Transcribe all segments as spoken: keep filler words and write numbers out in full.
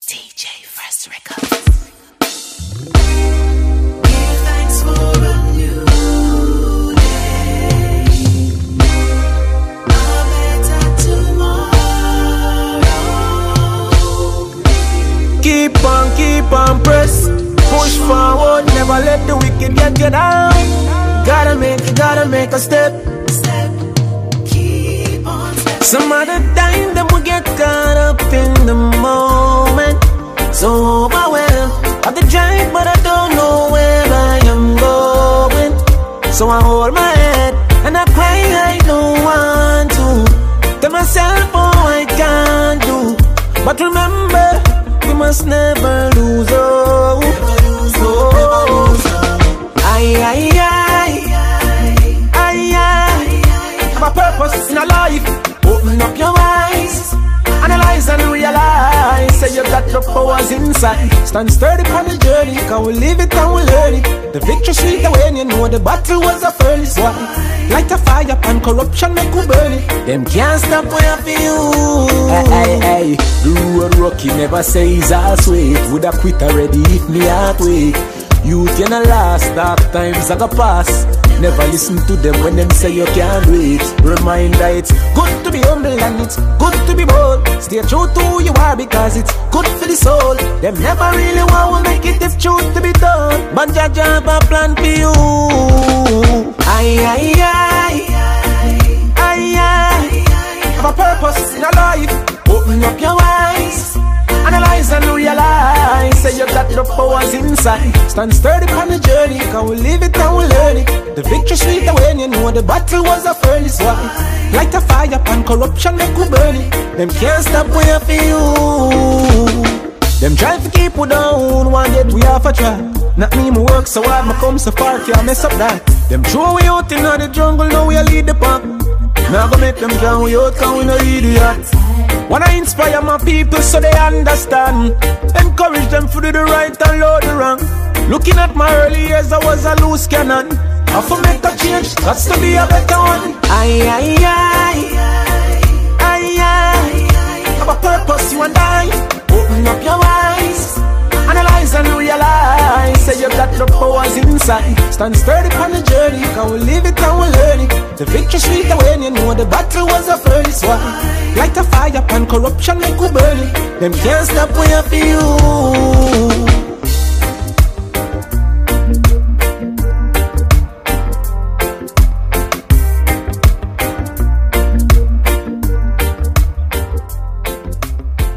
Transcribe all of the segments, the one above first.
D J Fresh Records. Give thanks for a new day, a better tomorrow. Keep on, keep on, press, push forward, never let the wicked get you down. Gotta make, gotta make a step. Step, keep on step. Some other time them will get caught up in the moment, so overwhelmed of the drive, but I don't know where I am going. So I hold my head and I cry, I don't want to. Tell myself, oh, I can't do. But remember, we must never lose, oh, Never lose, oh, never lose, oh. I, I, I, I, I, have a purpose in a life. Open up your eyes, analyze and realize. Say you got the powers inside. Stand sturdy on the journey, cause we live it and we learn it. The victory sweet when you know the battle was a furnace. Why? Light a fire and corruption make we burn it. Them can't stop where I feel. Hey, hey, hey, the road rocky never says I'll sweet. Would I quit already if me heart wait? Youth you no last, dark times I go pass. Never listen to them when them say you can't wait. Reminder it's good to be humble and it's good to be bold. Stay true to who you are because it's good for the soul. Them never really want to make it if truth to be done. But Jah Jah have a plan for you. Aye, aye, aye, aye, aye. Have a purpose in a life. Open up your eyes, analyze and realize. Say you got the powers inside. Stand sturdy on the journey, cause we live it and we learn it. The victory sweet when you know the battle was a furnace. Why? Light a fire and corruption make we burn it. Them can't stop when you feel. Them try to keep we down, one day we have a try. Not me, me work so hard, me come so far, can't mess up that. Them throw we out in the jungle, now we a lead the pack. Now go make them drown we out, cause we no idiot. Wanna inspire my people so they understand. Encourage them to do the right and load the wrong. Looking at my early years, I was a loose cannon. I for make a change, that's to be a better one. Aye, aye, aye, aye, aye. Have a purpose, you and I. Open up your eyes, analyze and realize. Say you got the powers inside. Stand sturdy on the journey, cause we live it and we learn it. The victory sweet when you know the battle was a furnace. Why? Light a fire and corruption make we burn it. Them can't stop when you feel.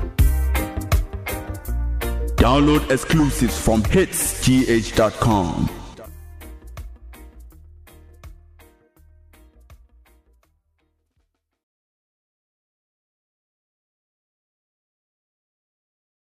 Download exclusives from hits g h dot com.